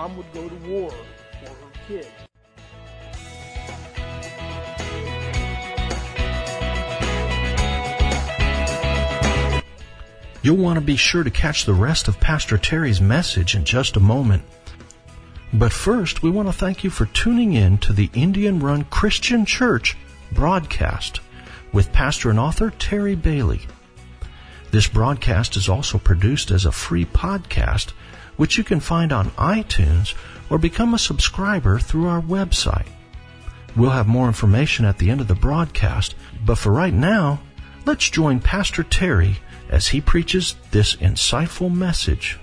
Mom would go to war for her kids. You'll want to be sure to catch the rest of Pastor Terry's message in just a moment. But first, we want to thank you for tuning in to the Indian Run Christian Church broadcast with pastor and author Terry Bailey. This broadcast is also produced as a free podcast, which you can find on iTunes or become a subscriber through our website. We'll have more information at the end of the broadcast, but for right now, let's join Pastor Terry as he preaches this insightful message.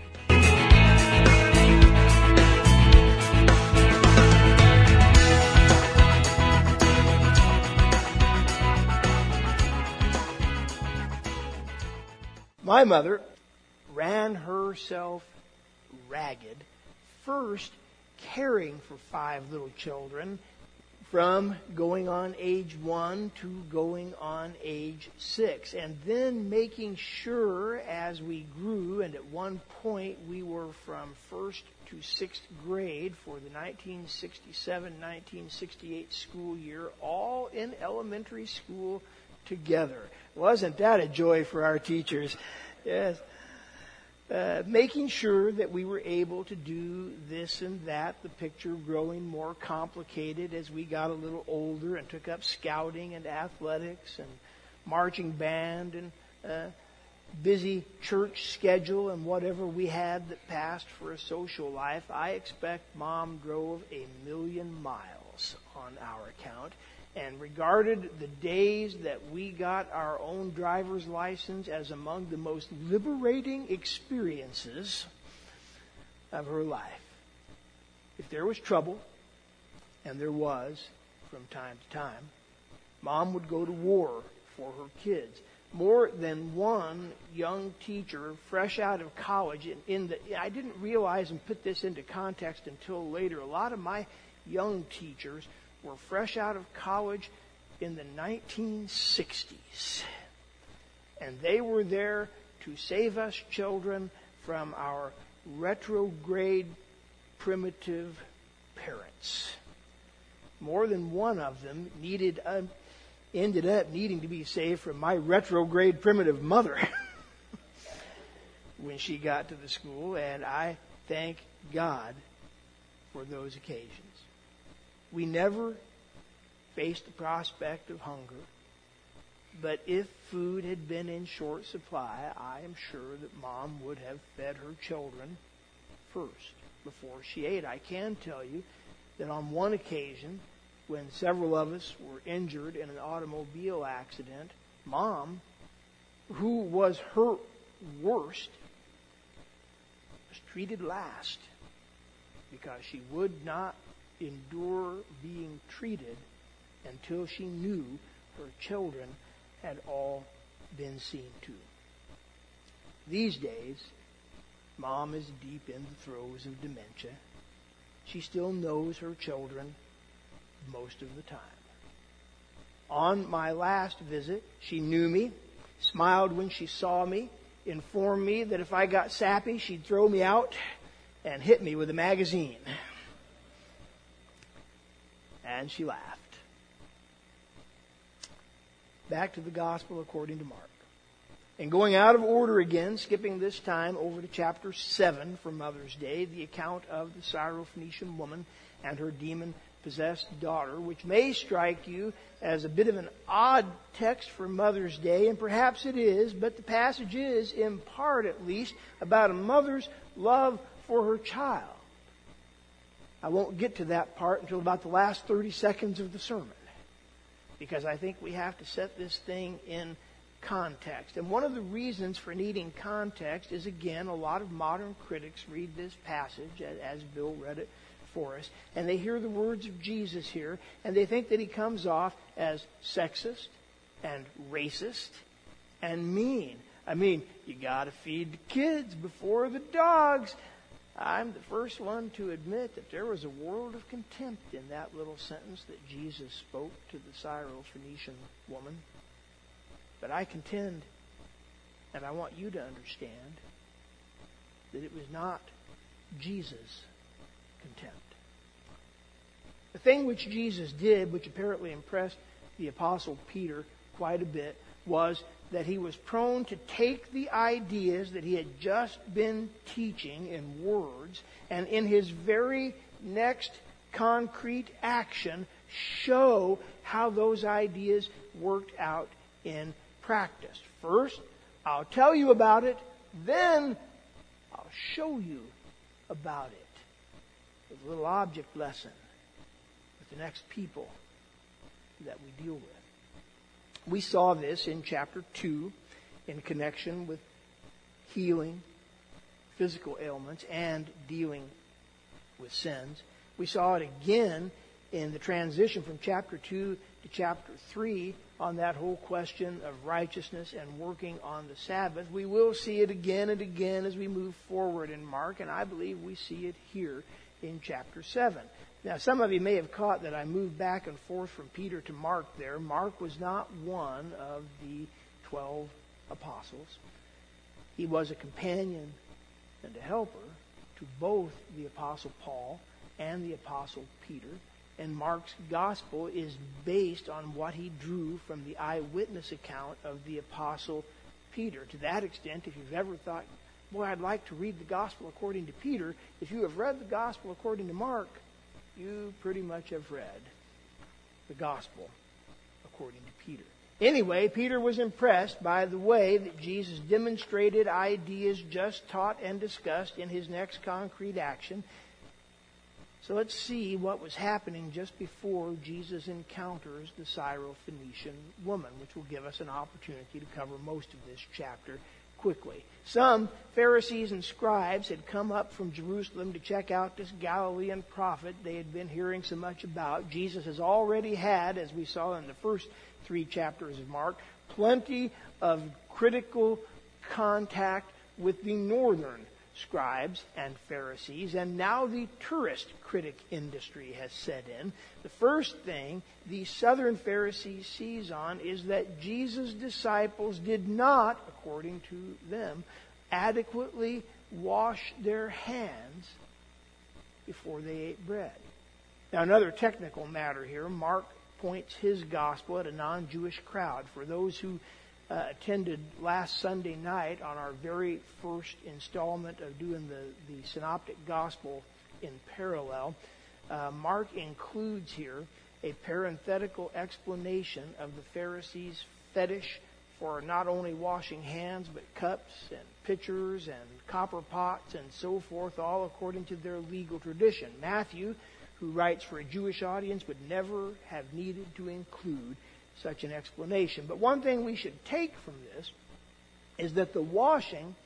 My mother ran herself ragged, first caring for 5 little children from going on age 1 to going on age 6, and then making sure as we grew, and at one point we were from 1st to 6th grade for the 1967-1968 school year, all in elementary school together. Wasn't that a joy for our teachers? Yes. Making sure that we were able to do this and that, the picture growing more complicated as we got a little older and took up scouting and athletics and marching band and busy church schedule and whatever we had that passed for a social life. I expect Mom drove 1,000,000 miles on our account and regarded the days that we got our own driver's license as among the most liberating experiences of her life. If there was trouble, and there was from time to time, Mom would go to war for her kids. More than one young teacher fresh out of college, I didn't realize and put this into context until later, a lot of my young teachers were fresh out of college in the 1960s. And they were there to save us children from our retrograde, primitive parents. More than one of them ended up needing to be saved from my retrograde, primitive mother when she got to the school, and I thank God for those occasions. We never faced the prospect of hunger, but if food had been in short supply, I am sure that Mom would have fed her children first before she ate. I can tell you that on one occasion, when several of us were injured in an automobile accident, Mom, who was her worst, was treated last because she would not endure being treated until she knew her children had all been seen to. These days, Mom is deep in the throes of dementia. She still knows her children most of the time. On my last visit, she knew me, smiled when she saw me, informed me that if I got sappy, she'd throw me out and hit me with a magazine. And she laughed. Back to the Gospel according to Mark. And going out of order again, skipping this time over to chapter 7 for Mother's Day, the account of the Syrophoenician woman and her demon-possessed daughter, which may strike you as a bit of an odd text for Mother's Day, and perhaps it is, but the passage is, in part at least, about a mother's love for her child. I won't get to that part until about the last 30 seconds of the sermon, because I think we have to set this thing in context. And one of the reasons for needing context is, again, a lot of modern critics read this passage, as Bill read it for us, and they hear the words of Jesus here, and they think that he comes off as sexist and racist and mean. I mean, you got to feed the kids before the dogs. I'm the first one to admit that there was a world of contempt in that little sentence that Jesus spoke to the Syrophoenician woman. But I contend, and I want you to understand, that it was not Jesus contempt. The thing which Jesus did, which apparently impressed the Apostle Peter quite a bit, was that he was prone to take the ideas that he had just been teaching in words, and in his very next concrete action, show how those ideas worked out in practice. First, I'll tell you about it, then I'll show you about it. With a little object lesson with the next people that we deal with. We saw this in chapter 2 in connection with healing physical ailments and dealing with sins. We saw it again in the transition from chapter 2 to chapter 3 on that whole question of righteousness and working on the Sabbath. We will see it again and again as we move forward in Mark, and I believe we see it here in chapter 7. Now, some of you may have caught that I moved back and forth from Peter to Mark there. Mark was not one of the 12 apostles. He was a companion and a helper to both the Apostle Paul and the Apostle Peter. And Mark's gospel is based on what he drew from the eyewitness account of the Apostle Peter. To that extent, if you've ever thought, boy, I'd like to read the gospel according to Peter, if you have read the gospel according to Mark, you pretty much have read the gospel according to Peter. Anyway, Peter was impressed by the way that Jesus demonstrated ideas just taught and discussed in his next concrete action. So let's see what was happening just before Jesus encounters the Syrophoenician woman, which will give us an opportunity to cover most of this chapter quickly. Some Pharisees and scribes had come up from Jerusalem to check out this Galilean prophet they had been hearing so much about. Jesus has already had, as we saw in the first 3 chapters of Mark, plenty of critical contact with the northern scribes and Pharisees, and now the tourist critic industry has set in. The first thing the southern Pharisees seize on is that Jesus' disciples did not, according to them, adequately wash their hands before they ate bread. Now, another technical matter here, Mark points his gospel at a non-Jewish crowd. For those who attended last Sunday night on our very first installment of doing the Synoptic Gospel in parallel, Mark includes here a parenthetical explanation of the Pharisees' fetish for not only washing hands, but cups and pitchers and copper pots and so forth, all according to their legal tradition. Matthew, who writes for a Jewish audience, would never have needed to include such an explanation. But one thing we should take from this is that the washing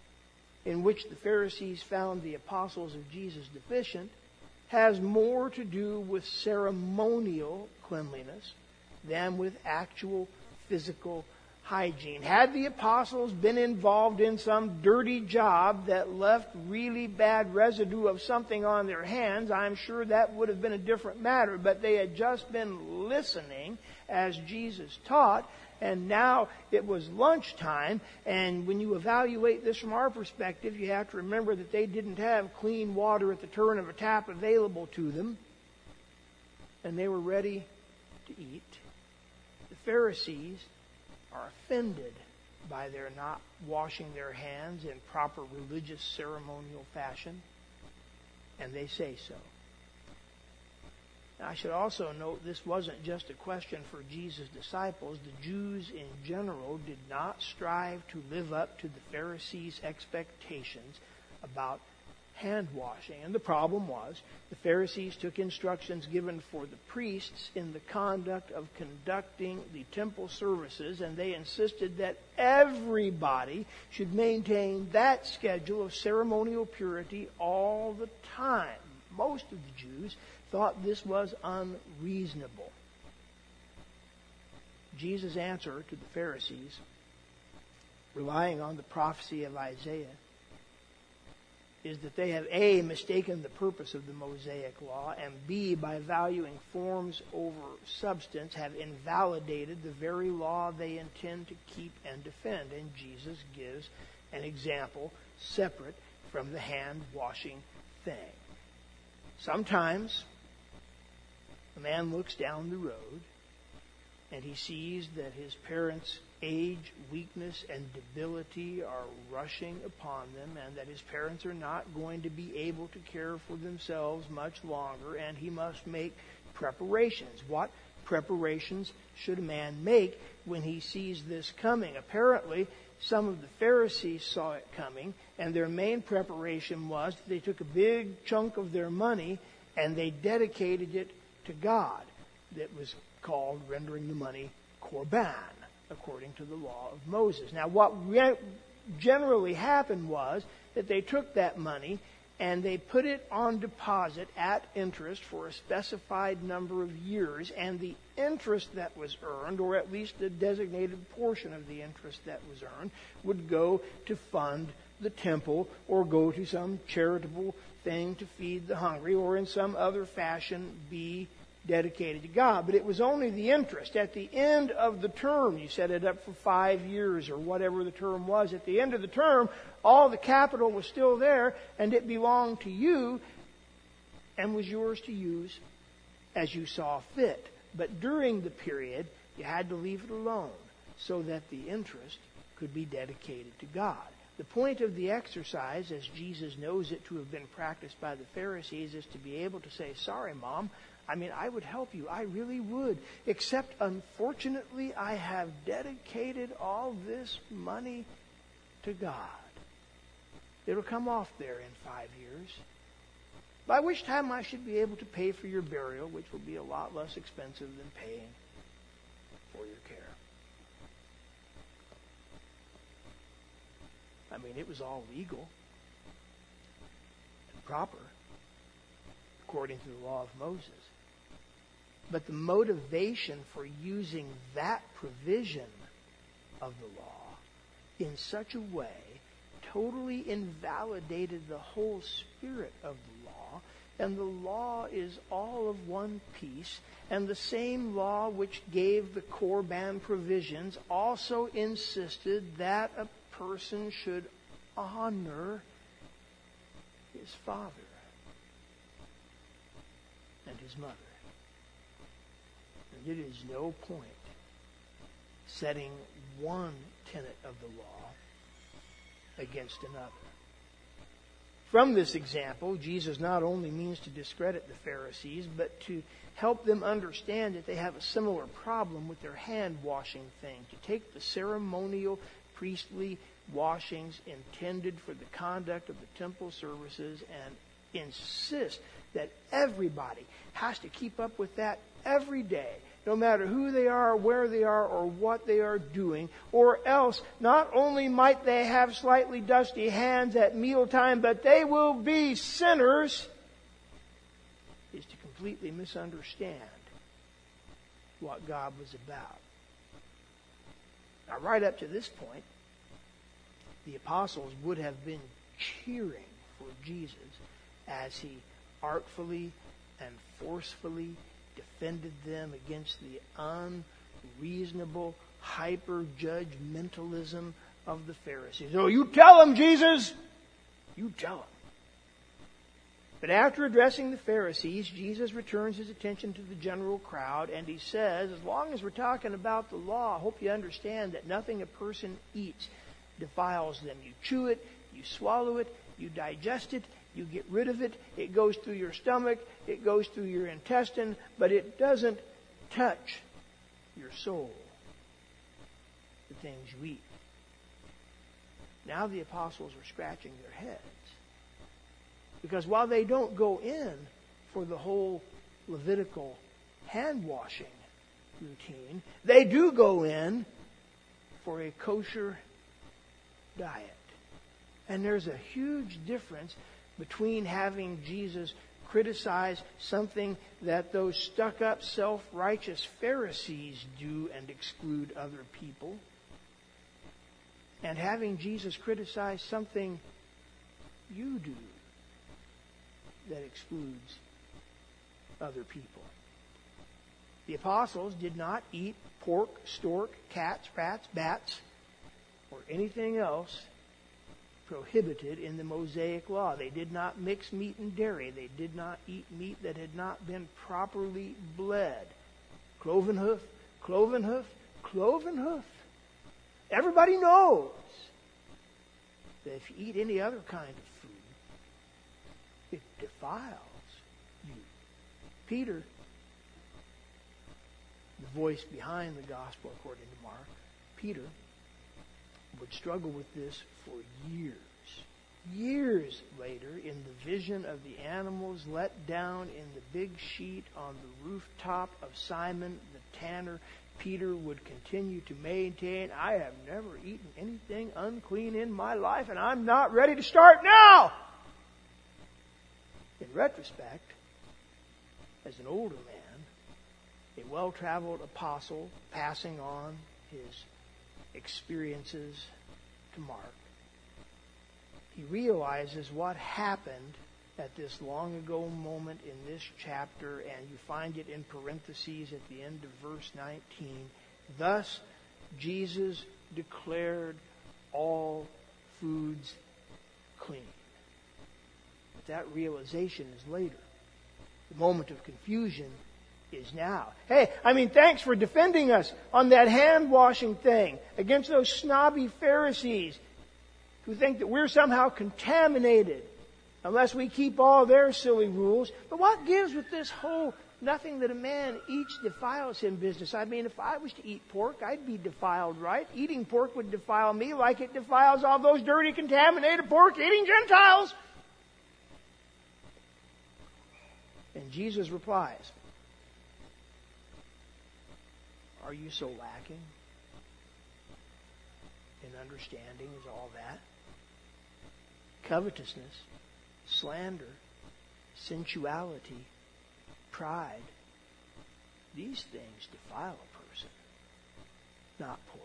in which the Pharisees found the apostles of Jesus deficient has more to do with ceremonial cleanliness than with actual physical hygiene. Had the apostles been involved in some dirty job that left really bad residue of something on their hands, I'm sure that would have been a different matter. But they had just been listening as Jesus taught, and now it was lunchtime, and when you evaluate this from our perspective, you have to remember that they didn't have clean water at the turn of a tap available to them, and they were ready to eat. The Pharisees are offended by their not washing their hands in proper religious ceremonial fashion, and they say so. Now, I should also note this wasn't just a question for Jesus' disciples. The Jews in general did not strive to live up to the Pharisees' expectations about hand washing. And the problem was the Pharisees took instructions given for the priests in the conduct of conducting the temple services, and they insisted that everybody should maintain that schedule of ceremonial purity all the time. Most of the Jews thought this was unreasonable. Jesus' answer to the Pharisees, relying on the prophecy of Isaiah, is that they have A, mistaken the purpose of the Mosaic law, and B, by valuing forms over substance, have invalidated the very law they intend to keep and defend. And Jesus gives an example separate from the hand-washing thing. Sometimes a man looks down the road and he sees that his parents' age, weakness, and debility are rushing upon them, and that his parents are not going to be able to care for themselves much longer, and he must make preparations. What preparations should a man make when he sees this coming? Apparently, some of the Pharisees saw it coming, and their main preparation was that they took a big chunk of their money and they dedicated it to God. That was called rendering the money korban, according to the law of Moses. Now, what generally happened was that they took that money and they put it on deposit at interest for a specified number of years, and the interest that was earned, or at least the designated portion of the interest that was earned, would go to fund the temple or go to some charitable thing to feed the hungry, or in some other fashion be dedicated to God. But it was only the interest. At the end of the term, you set it up for 5 years or whatever the term was. At the end of the term, all the capital was still there and it belonged to you and was yours to use as you saw fit. But during the period, you had to leave it alone so that the interest could be dedicated to God. The point of the exercise, as Jesus knows it to have been practiced by the Pharisees, is to be able to say, sorry, Mom, I would help you. I really would. Except, unfortunately, I have dedicated all this money to God. It'll come off there in 5 years. By which time I should be able to pay for your burial, which will be a lot less expensive than paying for your care. It was all legal and proper, according to the law of Moses. But the motivation for using that provision of the law in such a way totally invalidated the whole spirit of the law. And the law is all of one piece. And the same law which gave the korban provisions also insisted that a person should honor his father and his mother. And it is no point setting one tenet of the law against another. From this example, Jesus not only means to discredit the Pharisees, but to help them understand that they have a similar problem with their hand-washing thing, to take the ceremonial priestly washings intended for the conduct of the temple services and insist that everybody has to keep up with that every day, no matter who they are, where they are, or what they are doing, or else not only might they have slightly dusty hands at mealtime, but they will be sinners, is to completely misunderstand what God was about. Now, right up to this point, the apostles would have been cheering for Jesus as he artfully and forcefully defended them against the unreasonable hyper-judgmentalism of the Pharisees. Oh, you tell them, Jesus! You tell them. But after addressing the Pharisees, Jesus returns his attention to the general crowd, and he says, as long as we're talking about the law, I hope you understand that nothing a person eats defiles them. You chew it, you swallow it, you digest it, you get rid of it, it goes through your stomach, it goes through your intestine, but it doesn't touch your soul, the things you eat. Now the apostles are scratching their heads. Because while they don't go in for the whole Levitical hand-washing routine, they do go in for a kosher diet. And there's a huge difference between having Jesus criticize something that those stuck-up, self-righteous Pharisees do and exclude other people, and having Jesus criticize something you do that excludes other people. The apostles did not eat pork, stork, cats, rats, bats, or anything else prohibited in the Mosaic Law. They did not mix meat and dairy. They did not eat meat that had not been properly bled. Cloven hoof, cloven hoof, cloven hoof. Everybody knows that if you eat any other kind of food, it defiles you. Peter, the voice behind the gospel according to Mark, Peter would struggle with this for years. Years later, in the vision of the animals let down in the big sheet on the rooftop of Simon the tanner, Peter would continue to maintain, I have never eaten anything unclean in my life, and I'm not ready to start now. In retrospect, as an older man, a well-traveled apostle passing on his experiences to Mark, he realizes what happened at this long ago moment in this chapter, and you find it in parentheses at the end of verse 19. Thus, Jesus declared all foods clean. But that realization is later. The moment of confusion is now. Hey, thanks for defending us on that hand-washing thing against those snobby Pharisees who think that we're somehow contaminated unless we keep all their silly rules. But what gives with this whole nothing that a man eats defiles him business? If I was to eat pork, I'd be defiled, right? Eating pork would defile me like it defiles all those dirty, contaminated pork-eating Gentiles. And Jesus replies, are you so lacking in understanding as all that? Covetousness, slander, sensuality, pride, these things defile a person, not pork.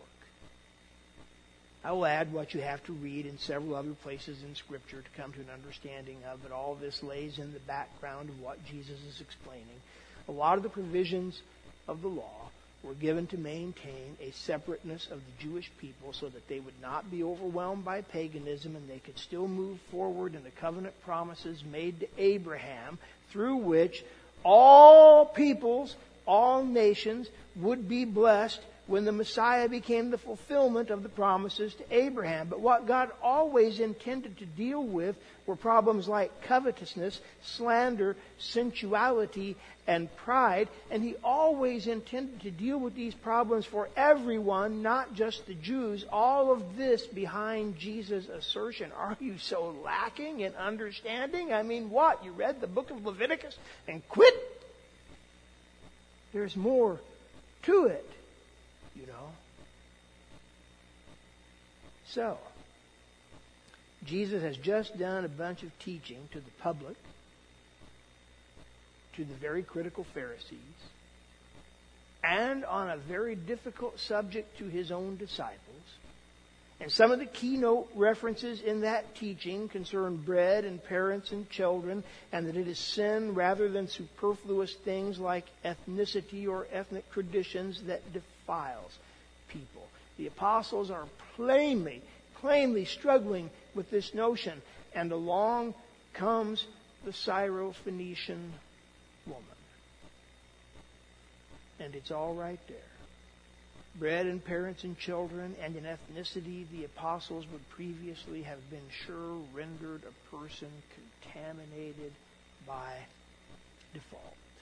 I will add what you have to read in several other places in Scripture to come to an understanding of, but all this lays in the background of what Jesus is explaining. A lot of the provisions of the law were given to maintain a separateness of the Jewish people so that they would not be overwhelmed by paganism and they could still move forward in the covenant promises made to Abraham, through which all peoples, all nations would be blessed when the Messiah became the fulfillment of the promises to Abraham. But what God always intended to deal with were problems like covetousness, slander, sensuality, and pride. And He always intended to deal with these problems for everyone, not just the Jews. All of this behind Jesus' assertion. Are you so lacking in understanding? What? You read the book of Leviticus and quit? There's more to it. So, Jesus has just done a bunch of teaching to the public, to the very critical Pharisees, and on a very difficult subject to His own disciples. And some of the keynote references in that teaching concern bread and parents and children, and that it is sin rather than superfluous things like ethnicity or ethnic traditions that defiles people. The apostles are plainly struggling with this notion. And along comes the Syrophoenician woman. And it's all right there. Bread and parents and children and an ethnicity the apostles would previously have been sure rendered a person contaminated by default.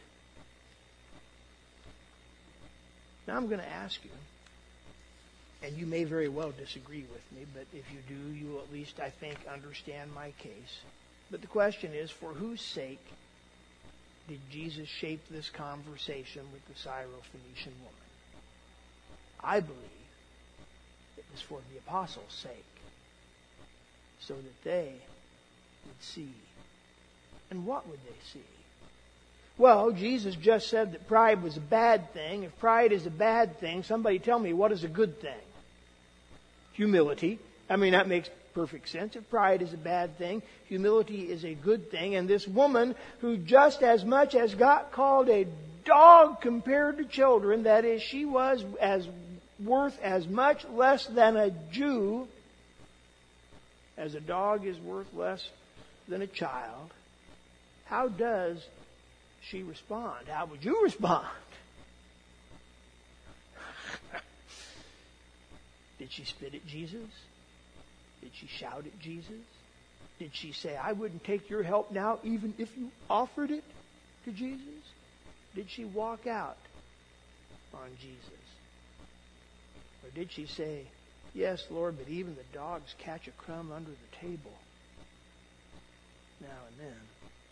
Now I'm going to ask you, and you may very well disagree with me, but if you do, you will at least, I think, understand my case. But the question is, for whose sake did Jesus shape this conversation with the Syrophoenician woman? I believe it was for the apostles' sake, so that they would see. And what would they see? Well, Jesus just said that pride was a bad thing. If pride is a bad thing, somebody tell me, what is a good thing? Humility. That makes perfect sense. If pride is a bad thing, humility is a good thing. And this woman, who just as much as got called a dog compared to children, that is, she was as worth as much less than a Jew, as a dog is worth less than a child, how does she respond? How would you respond? Did she spit at Jesus? Did she shout at Jesus? Did she say, I wouldn't take your help now even if you offered it to Jesus? Did she walk out on Jesus? Or did she say, yes, Lord, but even the dogs catch a crumb under the table now and then?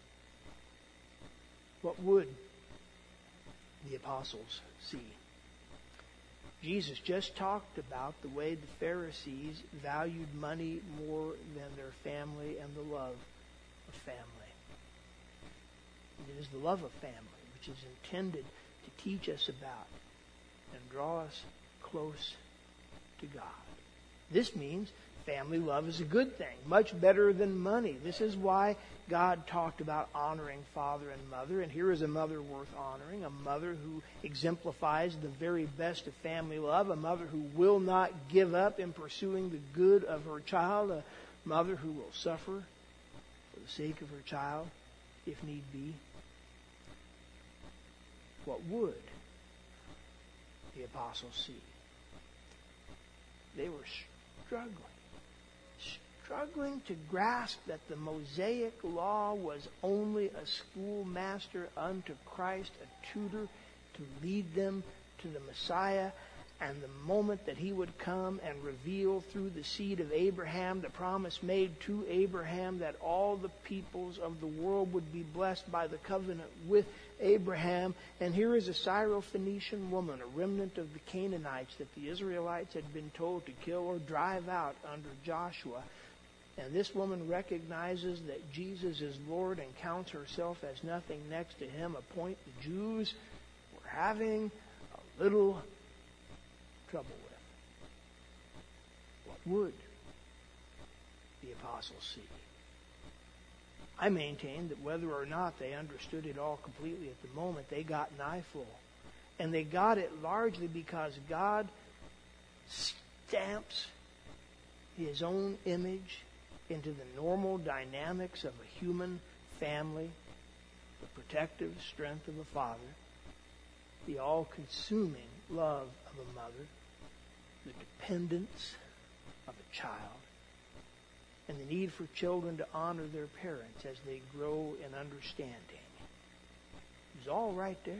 What would the apostles see? Jesus just talked about the way the Pharisees valued money more than their family and the love of family. And it is the love of family which is intended to teach us about and draw us close to God. This means family love is a good thing, much better than money. This is why God talked about honoring father and mother, and here is a mother worth honoring, a mother who exemplifies the very best of family love, a mother who will not give up in pursuing the good of her child, a mother who will suffer for the sake of her child, if need be. What would the apostles see? They were struggling to grasp that the Mosaic law was only a schoolmaster unto Christ, a tutor to lead them to the Messiah, and the moment that he would come and reveal through the seed of Abraham the promise made to Abraham that all the peoples of the world would be blessed by the covenant with Abraham. And here is a Syrophoenician woman, a remnant of the Canaanites that the Israelites had been told to kill or drive out under Joshua. And this woman recognizes that Jesus is Lord and counts herself as nothing next to him, a point the Jews were having a little trouble with. What would the apostles see? I maintain that whether or not they understood it all completely at the moment, they got an eyeful. And they got it largely because God stamps his own image into the normal dynamics of a human family, the protective strength of a father, the all-consuming love of a mother, the dependence of a child, and the need for children to honor their parents as they grow in understanding. It was all right there.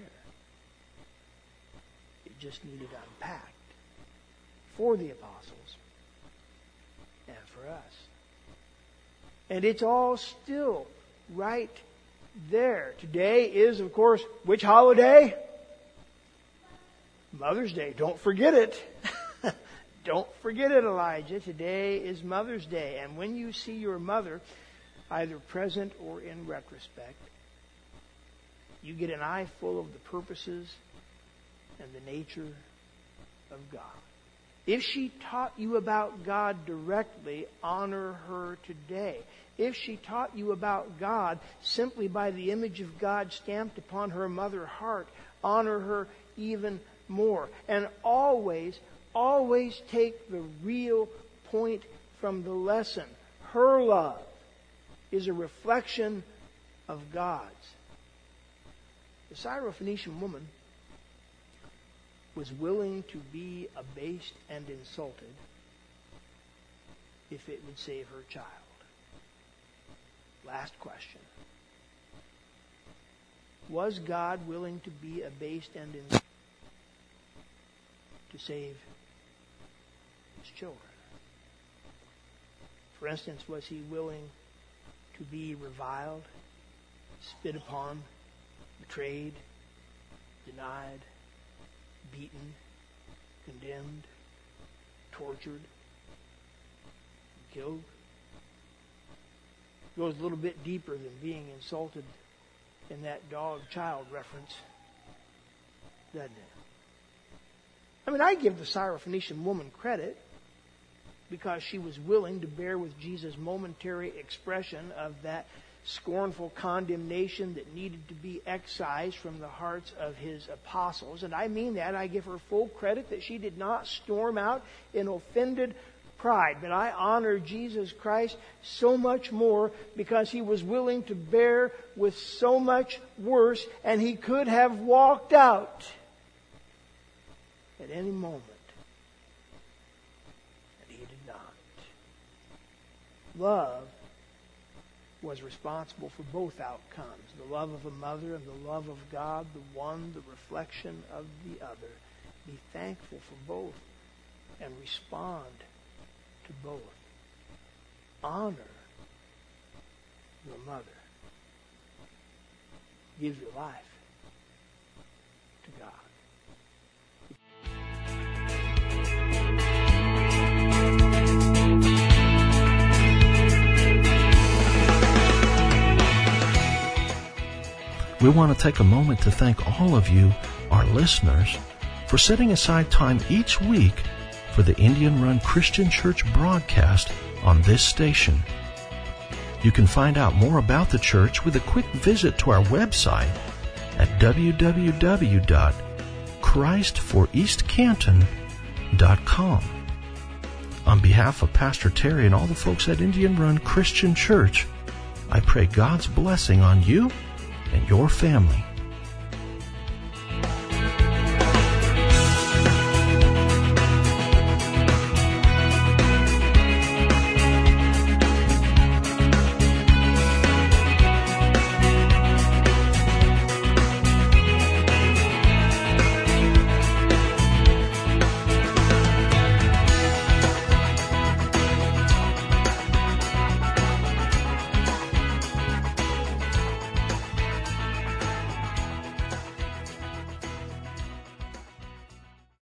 It just needed unpacked for the apostles and for us. And it's all still right there. Today is, of course, which holiday? Mother's Day. Don't forget it. Don't forget it, Elijah. Today is Mother's Day. And when you see your mother, either present or in retrospect, you get an eye full of the purposes and the nature of God. If she taught you about God directly, honor her today. If she taught you about God simply by the image of God stamped upon her mother heart, honor her even more. And always take the real point from the lesson. Her love is a reflection of God's. The Syrophoenician woman was willing to be abased and insulted if it would save her child. Last question. Was God willing to be abased and insulted to save his children? For instance, was he willing to be reviled, spit upon, betrayed, denied, beaten, condemned, tortured, killed? It goes a little bit deeper than being insulted in that dog-child reference, doesn't it? I mean, I give the Syrophoenician woman credit because she was willing to bear with Jesus' momentary expression of that scornful condemnation that needed to be excised from the hearts of his apostles. And I mean that. I give her full credit that she did not storm out in offended pride, but I honor Jesus Christ so much more because He was willing to bear with so much worse, and He could have walked out at any moment. And He did not. Love was responsible for both outcomes. The love of a mother and the love of God, the one, the reflection of the other. Be thankful for both and respond to both. Honor your mother. Give your life to God. We want to take a moment to thank all of you, our listeners, for setting aside time each week for the Indian Run Christian Church broadcast on this station. You can find out more about the church with a quick visit to our website at www.christforeastcanton.com. On behalf of Pastor Terry and all the folks at Indian Run Christian Church, I pray God's blessing on you and your family.